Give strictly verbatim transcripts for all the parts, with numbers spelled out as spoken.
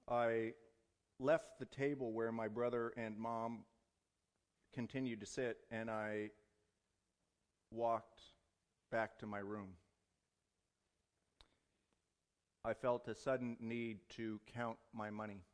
I left the table where my brother and mom continued to sit, and I walked back to my room. I felt a sudden need to count my money.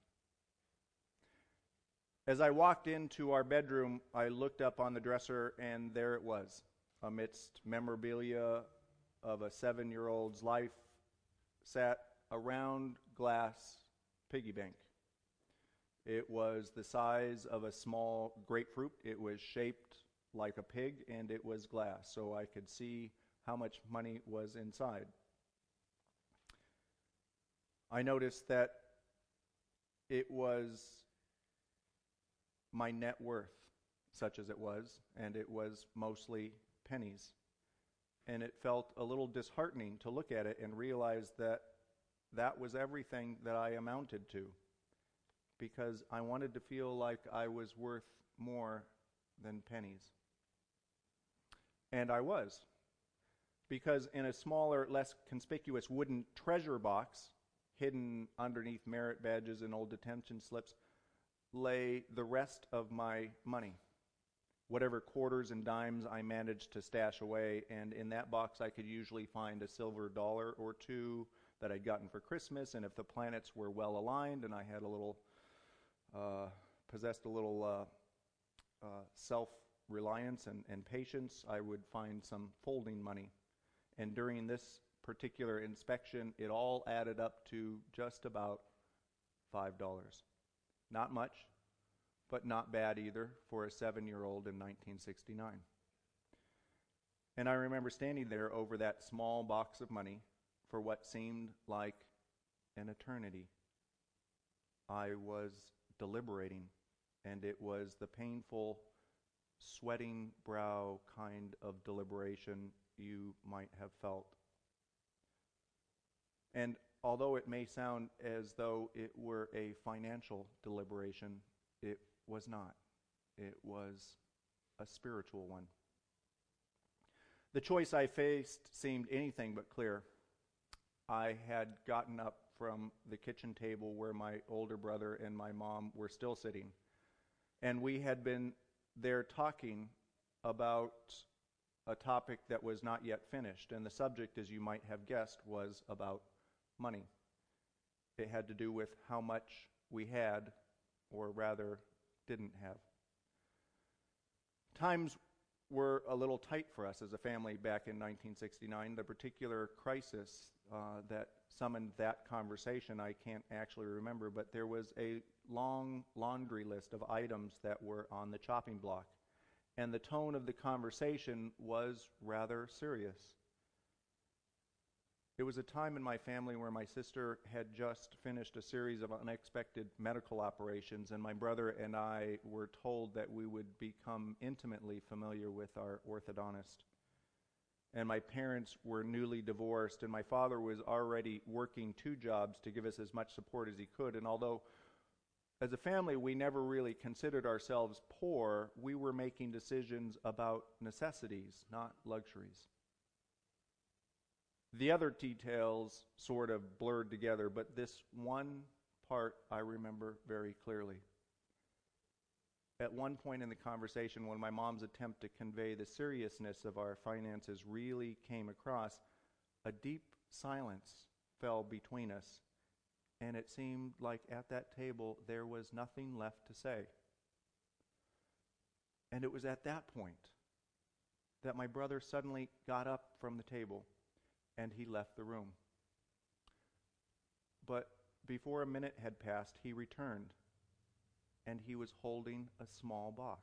As I walked into our bedroom, I looked up on the dresser, and there it was, amidst memorabilia of a seven-year-old's life, sat a round glass piggy bank. It was the size of a small grapefruit. It was shaped like a pig, and it was glass, so I could see how much money was inside. I noticed that it was my net worth, such as it was, and it was mostly pennies. And it felt a little disheartening to look at it and realize that that was everything that I amounted to, because I wanted to feel like I was worth more than pennies. And I was, because in a smaller, less conspicuous wooden treasure box, hidden underneath merit badges and old detention slips, lay the rest of my money, whatever quarters and dimes I managed to stash away. And in that box I could usually find a silver dollar or two that I'd gotten for Christmas, and if the planets were well aligned and I had a little, uh, possessed a little uh, uh, self-reliance and, and patience, I would find some folding money. And during this particular inspection, it all added up to just about five dollars. Not much, but not bad either for a seven-year-old in nineteen sixty-nine. And I remember standing there over that small box of money for what seemed like an eternity. I was deliberating, and it was the painful, sweating brow kind of deliberation you might have felt. And although it may sound as though it were a financial deliberation, it was not. It was a spiritual one. The choice I faced seemed anything but clear. I had gotten up from the kitchen table where my older brother and my mom were still sitting, and we had been there talking about a topic that was not yet finished, and the subject, as you might have guessed, was about money. It had to do with how much we had, or rather didn't have. Times were a little tight for us as a family back in nineteen sixty-nine. The particular crisis uh, that summoned that conversation I can't actually remember, but there was a long laundry list of items that were on the chopping block, and the tone of the conversation was rather serious. It was a time in my family where my sister had just finished a series of unexpected medical operations, and my brother and I were told that we would become intimately familiar with our orthodontist. And my parents were newly divorced, and my father was already working two jobs to give us as much support as he could. And although as a family we never really considered ourselves poor, we were making decisions about necessities, not luxuries. The other details sort of blurred together, but this one part I remember very clearly. At one point in the conversation, when my mom's attempt to convey the seriousness of our finances really came across, a deep silence fell between us, and it seemed like at that table there was nothing left to say. And it was at that point that my brother suddenly got up from the table and he left the room. But before a minute had passed, he returned, and he was holding a small box.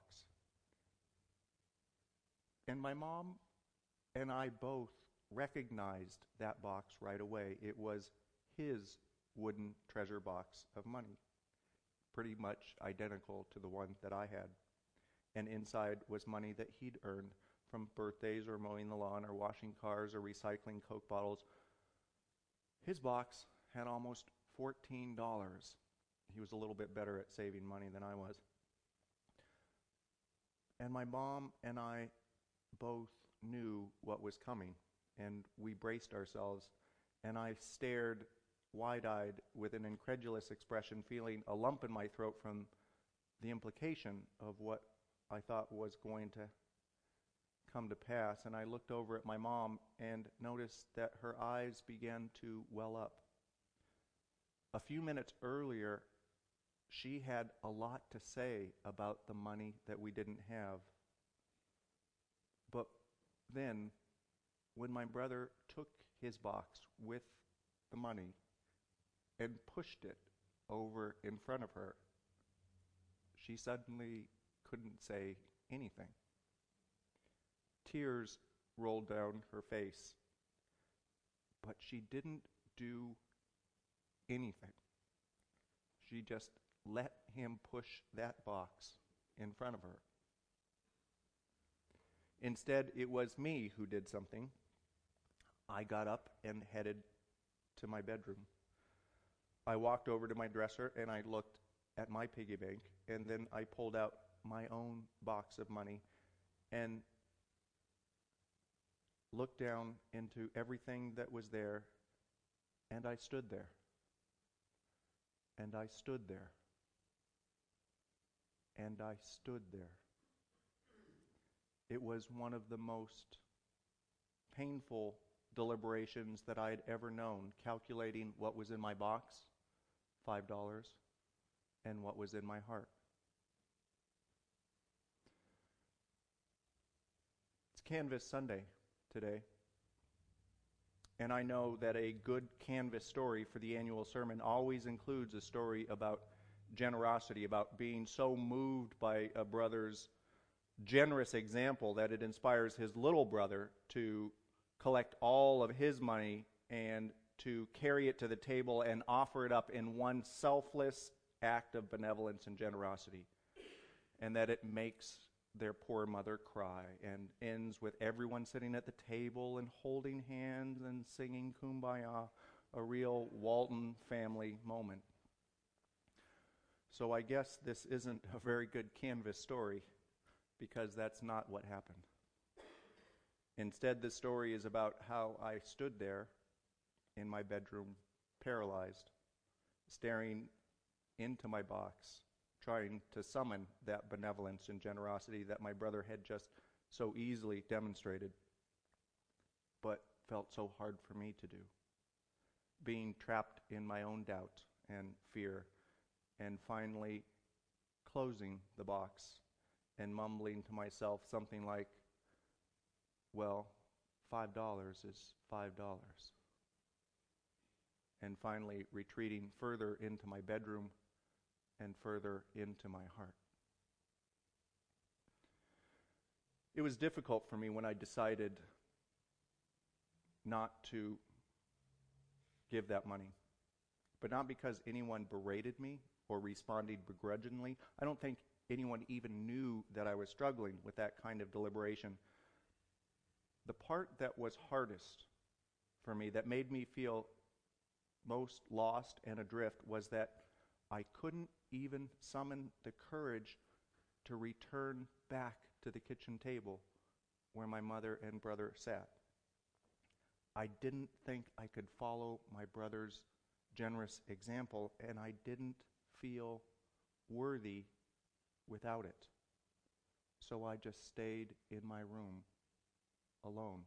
And my mom and I both recognized that box right away. It was his wooden treasure box of money, pretty much identical to the one that I had. And inside was money that he'd earned from birthdays or mowing the lawn or washing cars or recycling Coke bottles. His box had almost fourteen dollars. He was a little bit better at saving money than I was. And my mom and I both knew what was coming, and we braced ourselves, and I stared wide-eyed with an incredulous expression, feeling a lump in my throat from the implication of what I thought was going to come to pass. And I looked over at my mom and noticed that her eyes began to well up. A few minutes earlier, she had a lot to say about the money that we didn't have. But then, when my brother took his box with the money and pushed it over in front of her, she suddenly couldn't say anything. Tears rolled down her face, but she didn't do anything. She just let him push that box in front of her. Instead, it was me who did something. I got up and headed to my bedroom. I walked over to my dresser and I looked at my piggy bank, and then I pulled out my own box of money and looked down into everything that was there, and I stood there. And I stood there. And I stood there. It was one of the most painful deliberations that I had ever known, calculating what was in my box, five dollars, and what was in my heart. It's Canvas Sunday today, and I know that a good Canvas story for the annual sermon always includes a story about generosity, about being so moved by a brother's generous example that it inspires his little brother to collect all of his money and to carry it to the table and offer it up in one selfless act of benevolence and generosity, and that it makes their poor mother cry and ends with everyone sitting at the table and holding hands and singing Kumbaya, a real Walton family moment. So I guess this isn't a very good Canvas story, because that's not what happened. Instead, the story is about how I stood there in my bedroom, paralyzed, staring into my box, trying to summon that benevolence and generosity that my brother had just so easily demonstrated, but felt so hard for me to do. Being trapped in my own doubt and fear, and finally closing the box and mumbling to myself something like, well, five dollars is five dollars. And finally retreating further into my bedroom and further into my heart. It was difficult for me when I decided not to give that money, but not because anyone berated me or responded begrudgingly. I don't think anyone even knew that I was struggling with that kind of deliberation. The part that was hardest for me, that made me feel most lost and adrift, was that I couldn't even summon the courage to return back to the kitchen table where my mother and brother sat. I didn't think I could follow my brother's generous example, and I didn't feel worthy without it. So I just stayed in my room alone.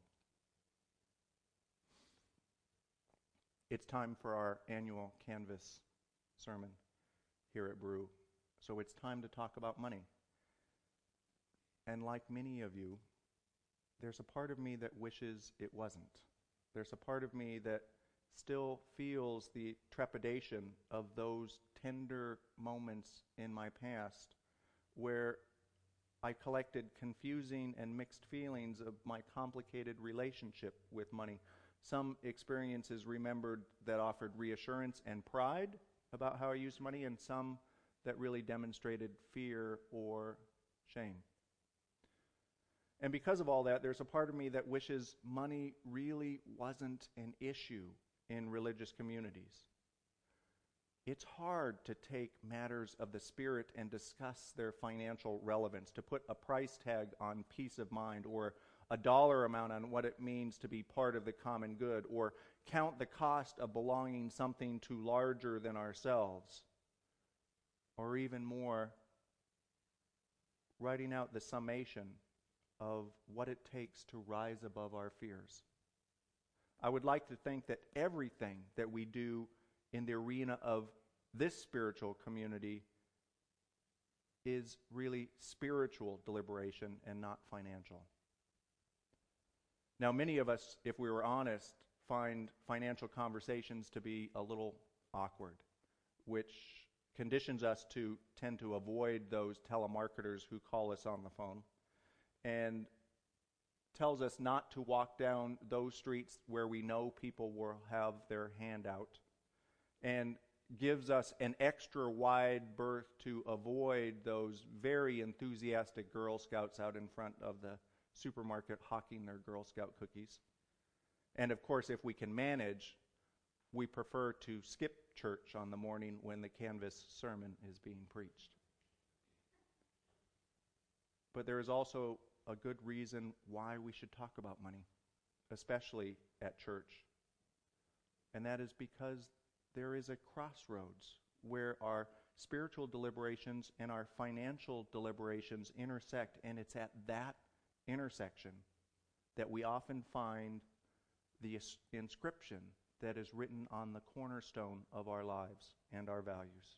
It's time for our annual Canvas sermon here at Brew. So it's time to talk about money. And like many of you, there's a part of me that wishes it wasn't. There's a part of me that still feels the trepidation of those tender moments in my past where I collected confusing and mixed feelings of my complicated relationship with money. Some experiences remembered that offered reassurance and pride about how I used money, and some that really demonstrated fear or shame. And because of all that, there's a part of me that wishes money really wasn't an issue in religious communities. It's hard to take matters of the spirit and discuss their financial relevance, to put a price tag on peace of mind or a dollar amount on what it means to be part of the common good, or count the cost of belonging something to larger than ourselves, or even more, writing out the summation of what it takes to rise above our fears. I would like to think that everything that we do in the arena of this spiritual community is really spiritual deliberation and not financial. Now, many of us, if we were honest, find financial conversations to be a little awkward, which conditions us to tend to avoid those telemarketers who call us on the phone, and tells us not to walk down those streets where we know people will have their hand out, and gives us an extra wide berth to avoid those very enthusiastic Girl Scouts out in front of the supermarket hawking their Girl Scout cookies. And of course, if we can manage, we prefer to skip church on the morning when the canvas sermon is being preached. But there is also a good reason why we should talk about money, especially at church. And that is because there is a crossroads where our spiritual deliberations and our financial deliberations intersect, and it's at that intersection that we often find the inscription that is written on the cornerstone of our lives and our values.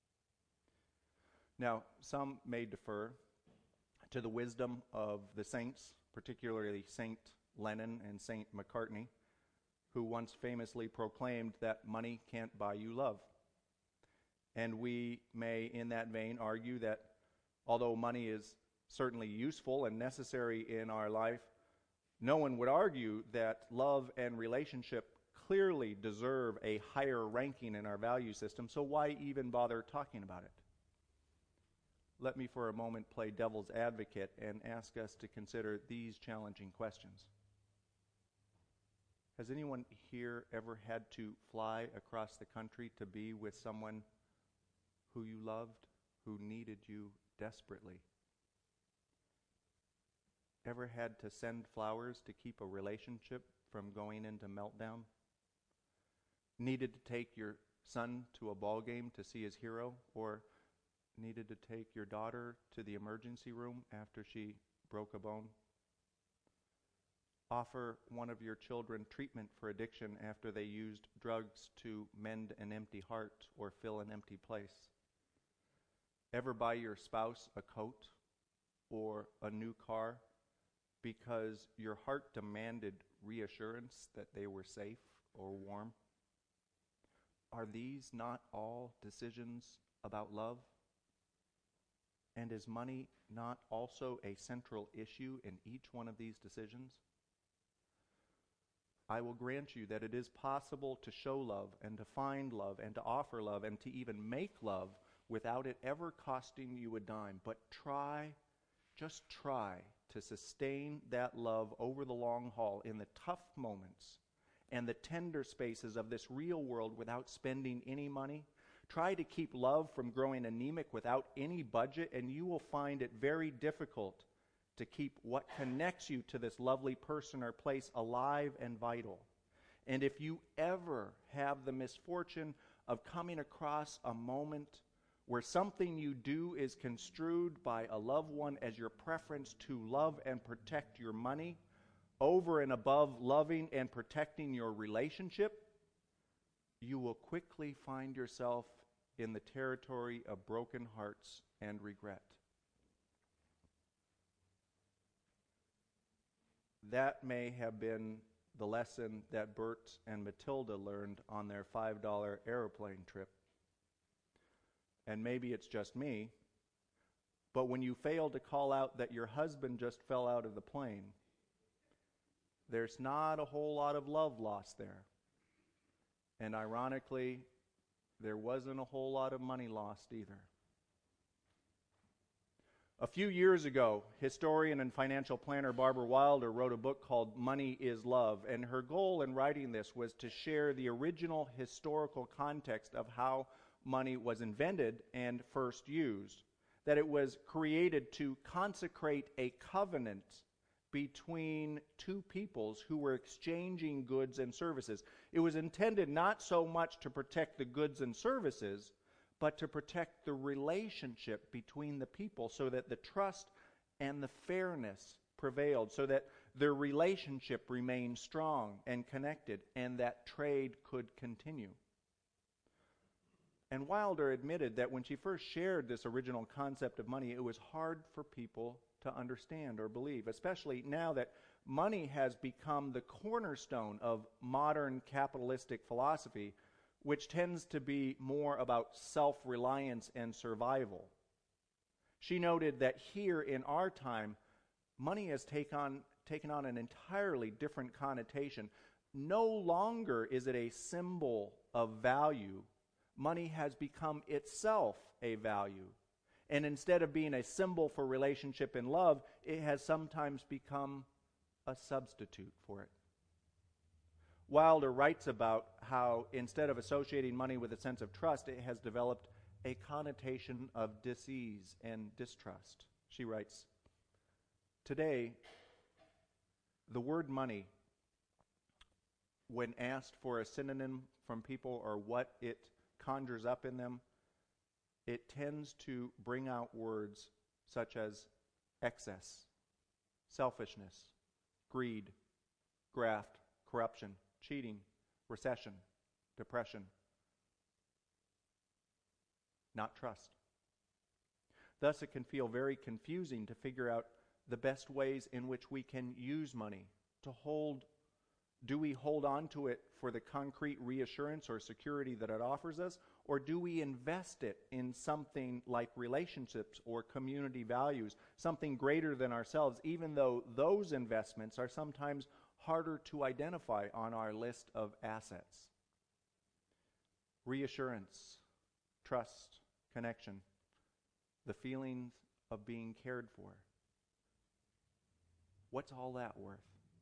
Now, some may defer to the wisdom of the saints, particularly Saint Lennon and Saint McCartney, who once famously proclaimed that money can't buy you love. And we may, in that vein, argue that although money is certainly useful and necessary in our life, no one would argue that love and relationship clearly deserve a higher ranking in our value system, so why even bother talking about it? Let me for a moment play devil's advocate and ask us to consider these challenging questions. Has anyone here ever had to fly across the country to be with someone who you loved, who needed you desperately? Ever had to send flowers to keep a relationship from going into meltdown? Needed to take your son to a ball game to see his hero, or needed to take your daughter to the emergency room after she broke a bone? Offer one of your children treatment for addiction after they used drugs to mend an empty heart or fill an empty place? Ever buy your spouse a coat or a new car because your heart demanded reassurance that they were safe or warm? Are these not all decisions about love? And is money not also a central issue in each one of these decisions? I will grant you that it is possible to show love and to find love and to offer love and to even make love without it ever costing you a dime. But try, just try to sustain that love over the long haul in the tough moments and the tender spaces of this real world without spending any money. Try to keep love from growing anemic without any budget, and you will find it very difficult to keep what connects you to this lovely person or place alive and vital. And if you ever have the misfortune of coming across a moment where something you do is construed by a loved one as your preference to love and protect your money over and above loving and protecting your relationship, you will quickly find yourself in the territory of broken hearts and regret. That may have been the lesson that Bert and Matilda learned on their five dollar airplane trip. And maybe it's just me, but when you fail to call out that your husband just fell out of the plane, there's not a whole lot of love lost there. And ironically, there wasn't a whole lot of money lost either. A few years ago, historian and financial planner Barbara Wilder wrote a book called Money is Love, and her goal in writing this was to share the original historical context of how money was invented and first used, that it was created to consecrate a covenant between two peoples who were exchanging goods and services. It was intended not so much to protect the goods and services, but to protect the relationship between the people so that the trust and the fairness prevailed, so that their relationship remained strong and connected, and that trade could continue. And Wilder admitted that when she first shared this original concept of money, it was hard for people to understand or believe, especially now that money has become the cornerstone of modern capitalistic philosophy, which tends to be more about self-reliance and survival. She noted that here in our time, money has take on, taken on an entirely different connotation. No longer is it a symbol of value. Money has become itself a value. And instead of being a symbol for relationship and love, it has sometimes become a substitute for it. Wilder writes about how instead of associating money with a sense of trust, it has developed a connotation of dis-ease and distrust. She writes, "Today, the word money, when asked for a synonym from people or what it conjures up in them, it tends to bring out words such as excess, selfishness, greed, graft, corruption, cheating, recession, depression, not trust. Thus, it can feel very confusing to figure out the best ways in which we can use money to hold. Do we hold on to it for the concrete reassurance or security that it offers us, or do we invest it in something like relationships or community values, something greater than ourselves, even though those investments are sometimes harder to identify on our list of assets? Reassurance, trust, connection, the feelings of being cared for. What's all that worth?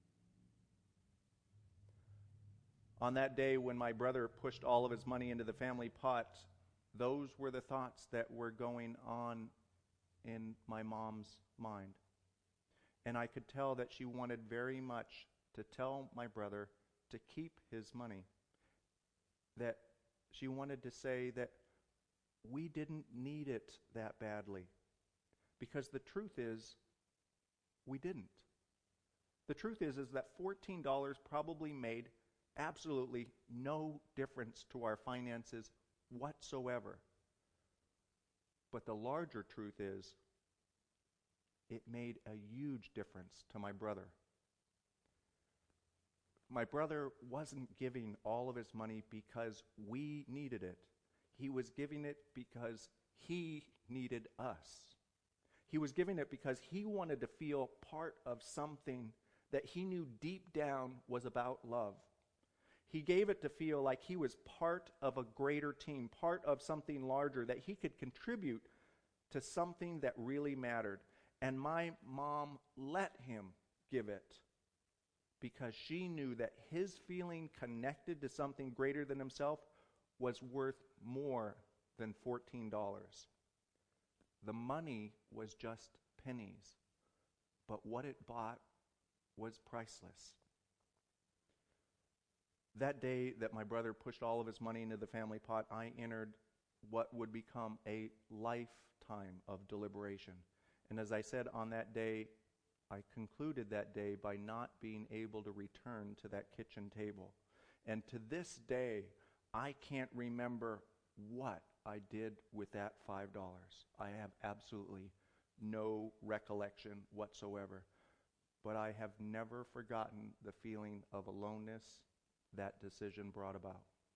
On that day when my brother pushed all of his money into the family pot, those were the thoughts that were going on in my mom's mind. And I could tell that she wanted very much to tell my brother to keep his money. That she wanted to say that we didn't need it that badly. Because the truth is, we didn't. The truth is, is that fourteen dollars probably made absolutely no difference to our finances whatsoever. But the larger truth is, it made a huge difference to my brother. My brother wasn't giving all of his money because we needed it. He was giving it because he needed us. He was giving it because he wanted to feel part of something that he knew deep down was about love. He gave it to feel like he was part of a greater team, part of something larger, that he could contribute to something that really mattered. And my mom let him give it because she knew that his feeling connected to something greater than himself was worth more than fourteen dollars. The money was just pennies, but what it bought was priceless. That day that my brother pushed all of his money into the family pot, I entered what would become a lifetime of deliberation. And as I said, on that day, I concluded that day by not being able to return to that kitchen table. And to this day, I can't remember what I did with that five dollars. I have absolutely no recollection whatsoever. But I have never forgotten the feeling of aloneness that decision brought about.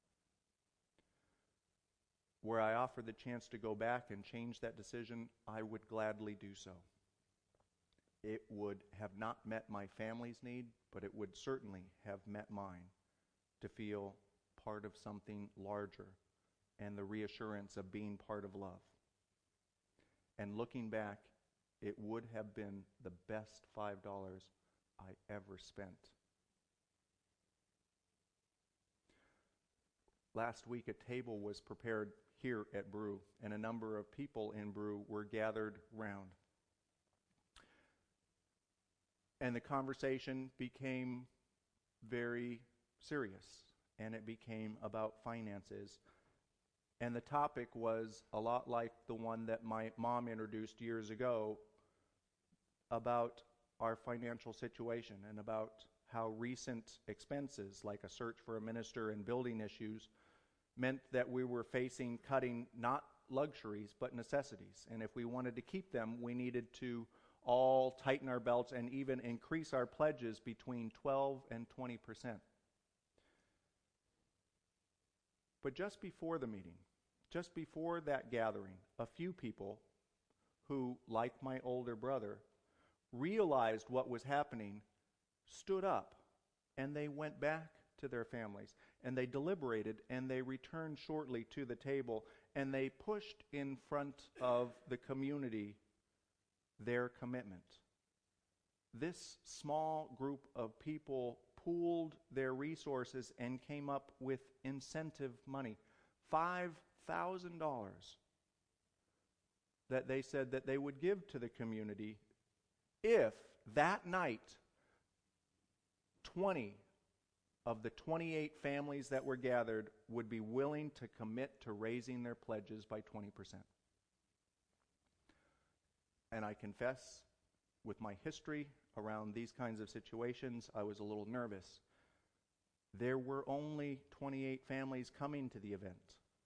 Were I offered the chance to go back and change that decision, I would gladly do so. It would have not met my family's need, but it would certainly have met mine to feel part of something larger and the reassurance of being part of love. And looking back, it would have been the best five dollars I ever spent. Last week, a table was prepared here at Brew, and a number of people in Brew were gathered round. And the conversation became very serious, and it became about finances. And the topic was a lot like the one that my mom introduced years ago about our financial situation and about how recent expenses, like a search for a minister and building issues, meant that we were facing cutting not luxuries but necessities. And if we wanted to keep them, we needed to all tighten our belts and even increase our pledges between twelve and twenty percent. But just before the meeting, just before that gathering, a few people who, like my older brother, realized what was happening, stood up, and they went back to their families, and they deliberated, and they returned shortly to the table, and they pushed in front of the community their commitment. This small group of people pooled their resources and came up with incentive money, five thousand dollars, that they said that they would give to the community if that night twenty of the twenty-eight families that were gathered would be willing to commit to raising their pledges by twenty percent. And I confess, with my history around these kinds of situations, I was a little nervous. There were only twenty-eight families coming to the event.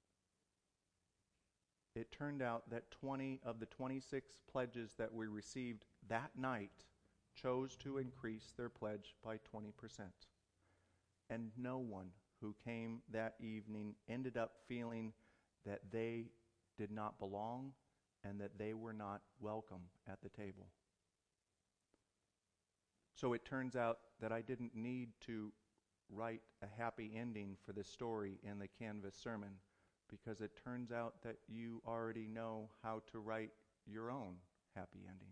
It turned out that twenty of the twenty-six pledges that we received that night chose to increase their pledge by twenty percent. And no one who came that evening ended up feeling that they did not belong and that they were not welcome at the table. So it turns out that I didn't need to write a happy ending for this story in the Canvas sermon, because it turns out that you already know how to write your own happy ending.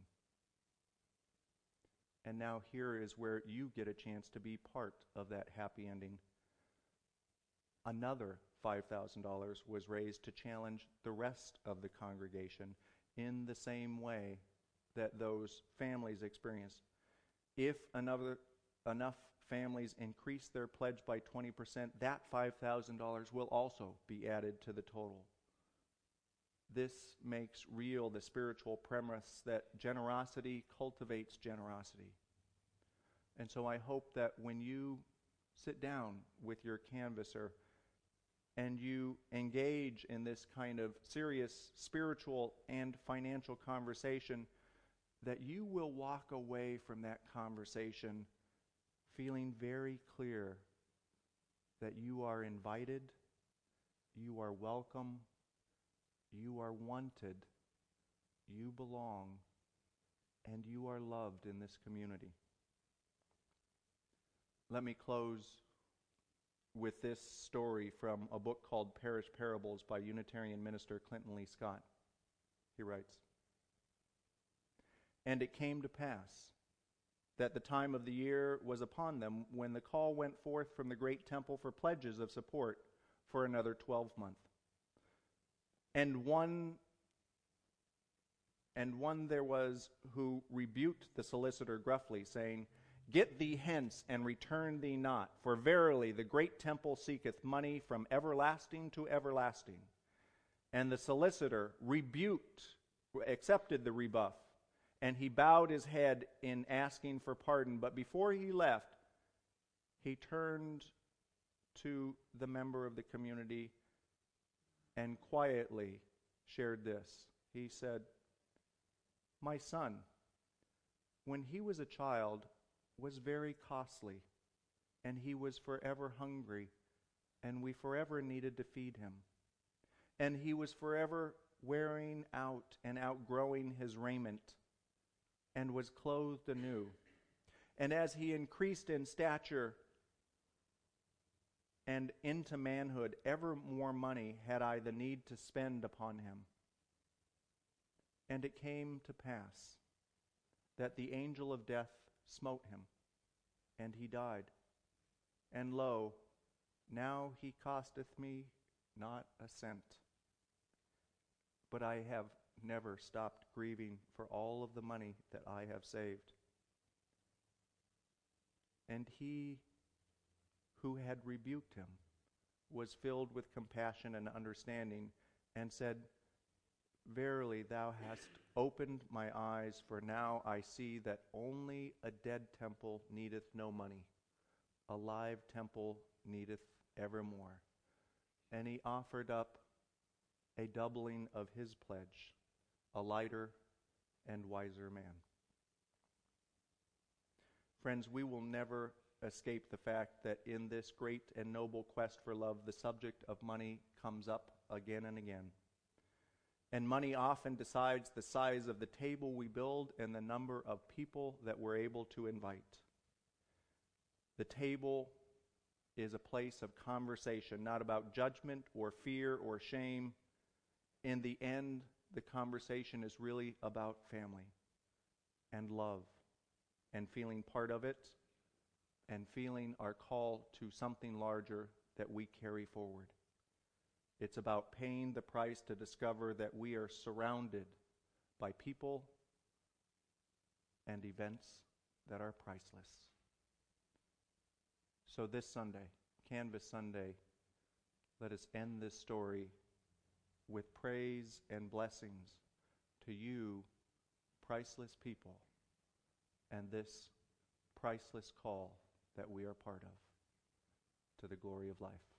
And now here is where you get a chance to be part of that happy ending. Another five thousand dollars was raised to challenge the rest of the congregation in the same way that those families experienced. If another, enough families increase their pledge by twenty percent, that five thousand dollars will also be added to the total. This makes real the spiritual premise that generosity cultivates generosity. And so I hope that when you sit down with your canvasser and you engage in this kind of serious spiritual and financial conversation, that you will walk away from that conversation feeling very clear that you are invited, you are welcome, you are wanted, you belong, and you are loved in this community. Let me close with this story from a book called Parish Parables by Unitarian minister Clinton Lee Scott. He writes, "And it came to pass that the time of the year was upon them when the call went forth from the great temple for pledges of support for another twelvemonth. And one and one there was who rebuked the solicitor gruffly, saying, 'Get thee hence, and return thee not, for verily the great temple seeketh money from everlasting to everlasting.' And the solicitor rebuked, accepted the rebuff, and he bowed his head in asking for pardon. But before he left, he turned to the member of the community and quietly shared this. He said, 'My son, when he was a child, was very costly, and he was forever hungry, and we forever needed to feed him. And he was forever wearing out and outgrowing his raiment, and was clothed anew. And as he increased in stature and into manhood, ever more money had I the need to spend upon him. And it came to pass that the angel of death smote him, and he died. And lo, now he costeth me not a cent. But I have never stopped grieving for all of the money that I have saved. And he who had rebuked him was filled with compassion and understanding, and said, Verily thou hast opened my eyes, for now I see that only a dead temple needeth no money, a live temple needeth evermore. And he offered up a doubling of his pledge, a lighter and wiser man. Friends, we will never escape the fact that in this great and noble quest for love, the subject of money comes up again and again. And money often decides the size of the table we build and the number of people that we're able to invite. The table is a place of conversation, not about judgment or fear or shame. In the end, the conversation is really about family and love and feeling part of it and feeling our call to something larger that we carry forward. It's about paying the price to discover that we are surrounded by people and events that are priceless. So this Sunday, Canvas Sunday, let us end this story with praise and blessings to you, priceless people, and this priceless call that we are part of, to the glory of life.